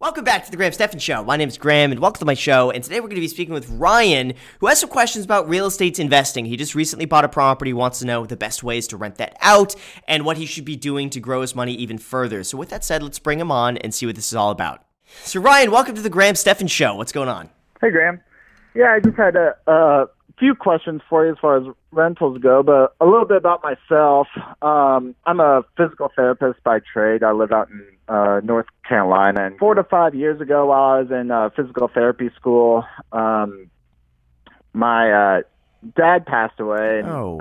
Welcome back to the Graham Stephan Show. My name is Graham, and welcome to my show. And today we're going to be speaking with Ryan, who has some questions about real estate investing. He just recently bought a property, wants to know the best ways to rent that out, and what he should be doing to grow his money even further. So with that said, let's bring him on and see what this is all about. So Ryan, welcome to the Graham Stephan Show. What's going on? Hey, Graham. Yeah, I just had a few questions for you as far as rentals go, but a little bit about myself. I'm a physical therapist by trade. I live out in North Carolina, and 4 to 5 years ago while I was in physical therapy school, my dad passed away.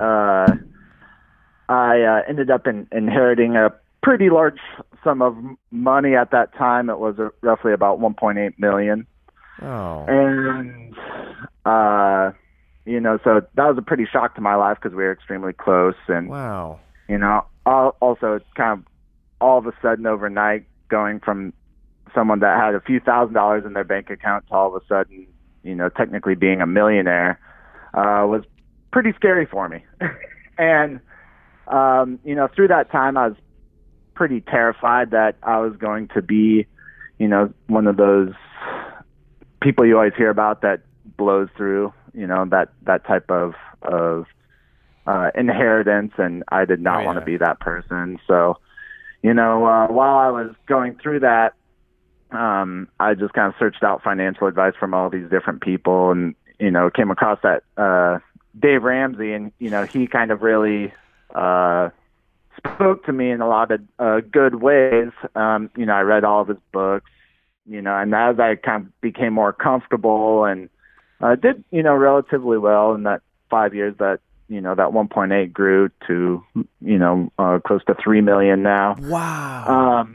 I ended up inheriting a pretty large sum of money at that time. It was roughly about $1.8 million. And so that was a pretty shock to my life because we were extremely close. And also kind of all of a sudden overnight going from someone that had a few $1,000s in their bank account to all of a sudden, technically being a millionaire, was pretty scary for me. And, through that time, I was pretty terrified that I was going to be, one of those people you always hear about that blows through, that type of inheritance. And I did not want to be that person. So, while I was going through that, I just kind of searched out financial advice from all these different people and, came across that Dave Ramsey, and, he kind of really spoke to me in a lot of good ways. I read all of his books, and as I kind of became more comfortable and did, relatively well in that 5 years that, that 1.8 grew to, close to 3 million now. Wow.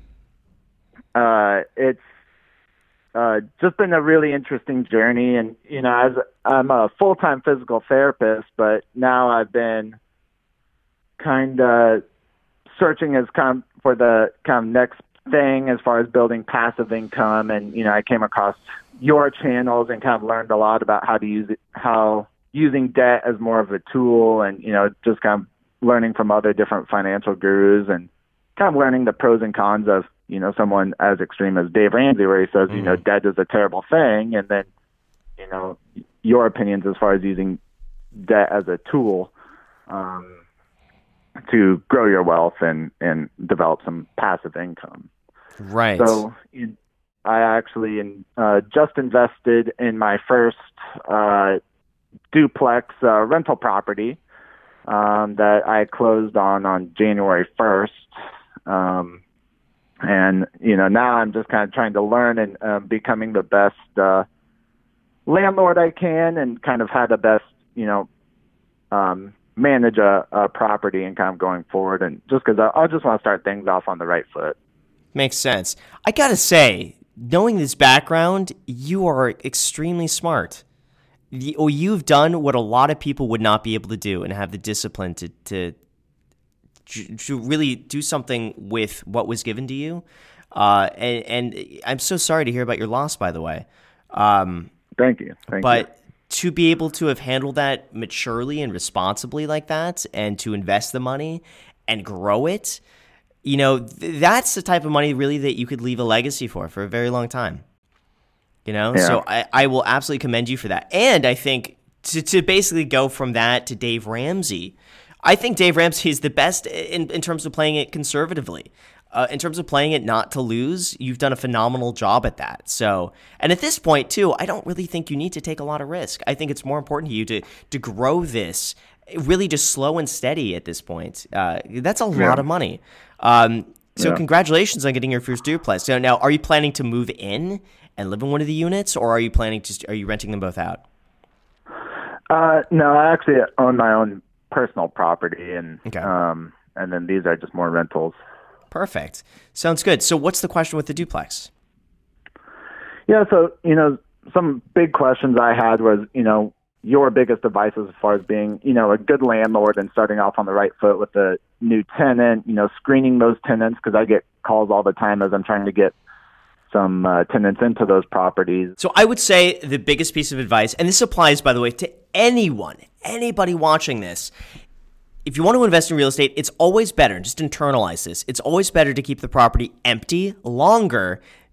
It's just been a really interesting journey. And, as I'm a full-time physical therapist, but now I've been kind of searching for the kind of next thing as far as building passive income. And, I came across your channels and kind of learned a lot about how to use it, how using debt as more of a tool, and, just kind of learning from other different financial gurus and kind of learning the pros and cons of, someone as extreme as Dave Ramsey, where he says, debt is a terrible thing. And then, your opinions as far as using debt as a tool, to grow your wealth and develop some passive income. Right. So I actually just invested in my first duplex rental property that I closed on January 1st. And, now I'm just kind of trying to learn and becoming the best landlord I can and kind of how to best, manage a property and kind of going forward. And just because I just want to start things off on the right foot. Makes sense. I got to say, knowing this background, you are extremely smart. You've done what a lot of people would not be able to do and have the discipline to really do something with what was given to you. And I'm so sorry to hear about your loss, by the way. Thank you. But to be able to have handled that maturely and responsibly like that, and to invest the money and grow it, that's the type of money really that you could leave a legacy for a very long time. So I will absolutely commend you for that. And I think to basically go from that to Dave Ramsey, I think Dave Ramsey is the best in terms of playing it conservatively. In terms of playing it not to lose, you've done a phenomenal job at that. So, and at this point too, I don't really think you need to take a lot of risk. I think it's more important to you to grow this really just slow and steady at this point. That's a lot of money. Congratulations on getting your first duplex. So now, are you planning to move in and live in one of the units, or are you renting them both out? No, I actually own my own personal property, and then these are just more rentals. Perfect. Sounds good. So what's the question with the duplex? Yeah, so, some big questions I had was, your biggest advice as far as being, a good landlord and starting off on the right foot with a new tenant, screening those tenants, because I get calls all the time as I'm trying to get some tenants into those properties. So I would say the biggest piece of advice, and this applies, by the way, to anybody watching this, if you want to invest in real estate, it's always better, just internalize this, it's always better to keep the property empty longer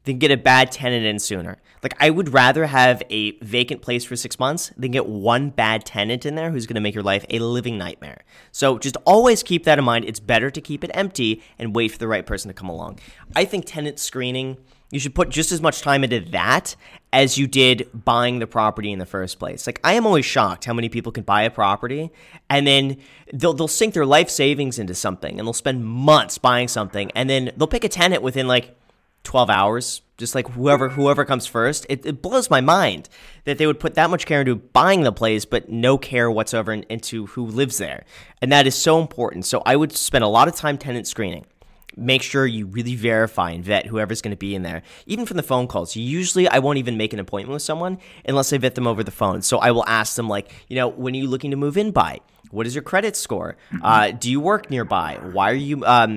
than get a bad tenant in sooner. Like, I would rather have a vacant place for 6 months than get one bad tenant in there who's going to make your life a living nightmare. So just always keep that in mind. It's better to keep it empty and wait for the right person to come along. I think tenant screening, you should put just as much time into that as you did buying the property in the first place. Like, I am always shocked how many people can buy a property and then they'll sink their life savings into something and they'll spend months buying something and then they'll pick a tenant within like 12 hours, just like whoever comes first. It blows my mind that they would put that much care into buying the place, but no care whatsoever into who lives there. And that is so important. So I would spend a lot of time tenant screening. Make sure you really verify and vet whoever's going to be in there. Even from the phone calls, usually I won't even make an appointment with someone unless I vet them over the phone. So I will ask them, like, when are you looking to move in by? What is your credit score? Do you work nearby? Why are you,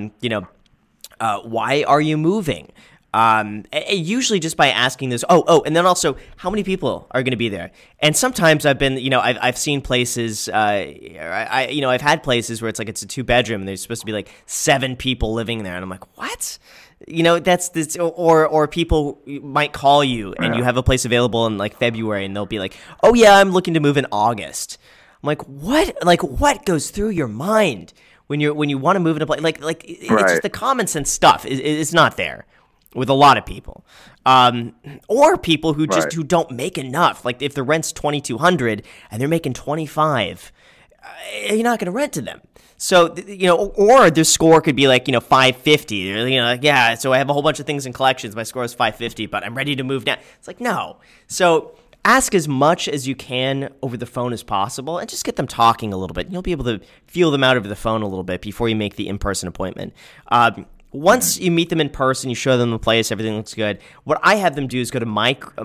why are you moving? Usually just by asking this. And then also, how many people are going to be there? And sometimes I've been, I've seen places, I've had places where it's a 2-bedroom and there's supposed to be like 7 people living there. And I'm like, what? That's this, or people might call you and you have a place available in like February and they'll be like, oh yeah, I'm looking to move in August. I'm like, what? Like, what goes through your mind when you want to move in a place? It's just the common sense stuff is not there with a lot of people, or people who who don't make enough. Like if the rent's $2,200 and they're making $25, you're not going to rent to them. So or their score could be like 550. So I have a whole bunch of things in collections. My score is 550, but I'm ready to move now. It's like no. So ask as much as you can over the phone as possible, and just get them talking a little bit. You'll be able to feel them out over the phone a little bit before you make the in-person appointment. Once you meet them in person, you show them the place, everything looks good. What I have them do is go to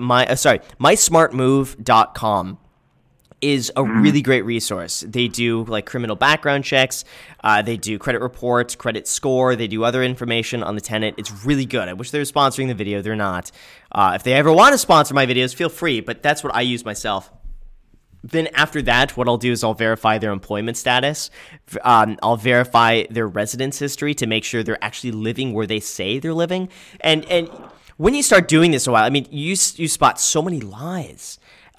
mysmartmove.com is a really great resource. They do like criminal background checks. They do credit reports, credit score. They do other information on the tenant. It's really good. I wish they were sponsoring the video. They're not. If they ever want to sponsor my videos, feel free, but that's what I use myself. Then after that, what I'll do is I'll verify their employment status. I'll verify their residence history to make sure they're actually living where they say they're living. And when you start doing this a while, I mean, you spot so many lies.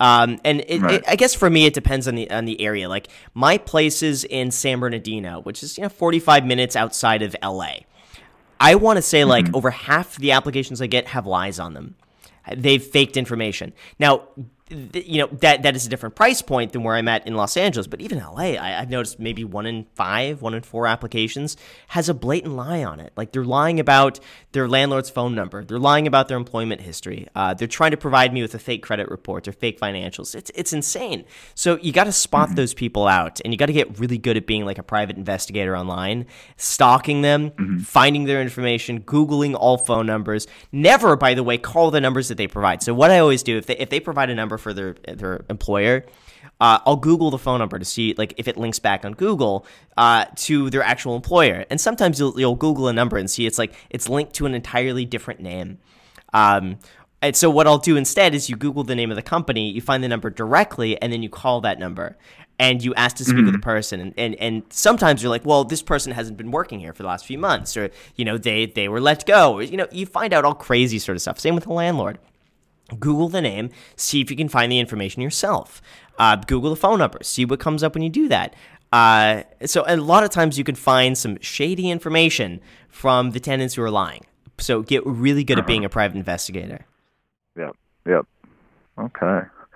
I guess for me, it depends on the area. Like my place is in San Bernardino, which is 45 minutes outside of LA. I want to say like over half the applications I get have lies on them. They've faked information. Now, that is a different price point than where I'm at in Los Angeles. But even LA, I've noticed maybe 1 in 5, 1 in 4 applications has a blatant lie on it. Like they're lying about their landlord's phone number. They're lying about their employment history. They're trying to provide me with a fake credit report or fake financials. It's insane. So you got to spot those people out, and you got to get really good at being like a private investigator online, stalking them, finding their information, Googling all phone numbers. Never, by the way, call the numbers that they provide. So what I always do, if they provide a number for their employer, I'll Google the phone number to see like if it links back on Google to their actual employer. And sometimes you'll Google a number and see it's linked to an entirely different name. And so what I'll do instead is you Google the name of the company, you find the number directly, and then you call that number. And you ask to speak with the person. And sometimes you're like, well, this person hasn't been working here for the last few months. Or, they were let go. Or, you find out all crazy sort of stuff. Same with the landlord. Google the name, see if you can find the information yourself. Google the phone number, see what comes up when you do that. So a lot of times you can find some shady information from the tenants who are lying. So get really good at being a private investigator. Yep. Okay.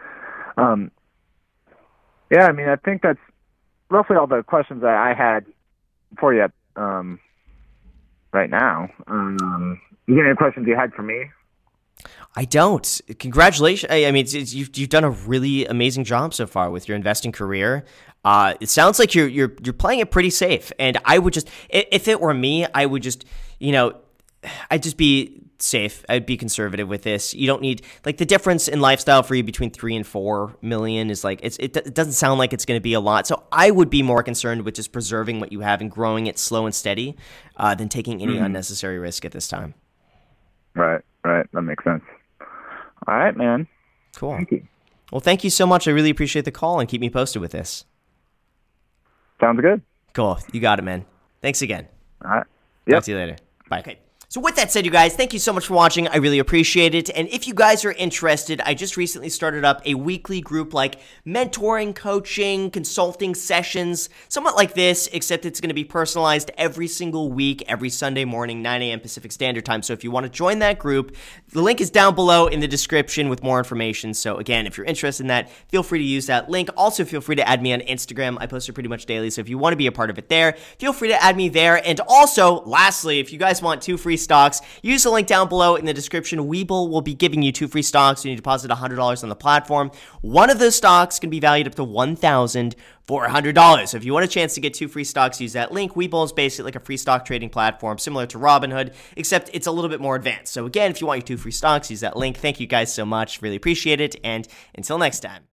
Yeah, I mean, I think that's roughly all the questions that I had for you right now. You got any questions you had for me? I don't. Congratulations. I mean, you've done a really amazing job so far with your investing career. It sounds like you're playing it pretty safe. And I would just, if it were me, I would just, I'd just be safe. I'd be conservative with this. You don't need, like, the difference in lifestyle for you between 3 and 4 million is like, it doesn't sound like it's going to be a lot. So I would be more concerned with just preserving what you have and growing it slow and steady than taking any unnecessary risk at this time. Right. That makes sense. All right, man. Cool. Thank you. Well, thank you so much. I really appreciate the call, and keep me posted with this. Sounds good. Cool. You got it, man. Thanks again. All right. Talk to you later. Bye. Okay. So with that said, you guys, thank you so much for watching. I really appreciate it. And if you guys are interested, I just recently started up a weekly group like mentoring, coaching, consulting sessions, somewhat like this, except it's going to be personalized every single week, every Sunday morning, 9 a.m. Pacific Standard Time. So if you want to join that group, the link is down below in the description with more information. So again, if you're interested in that, feel free to use that link. Also, feel free to add me on Instagram. I post it pretty much daily. So if you want to be a part of it there, feel free to add me there. And also, lastly, if you guys want 2 free stocks, use the link down below in the description. Webull will be giving you 2 free stocks when you deposit $100 on the platform. One of those stocks can be valued up to $1,400. So if you want a chance to get 2 free stocks, use that link. Webull is basically like a free stock trading platform similar to Robinhood, except it's a little bit more advanced. So again, if you want your 2 free stocks, use that link. Thank you guys so much. Really appreciate it. And until next time.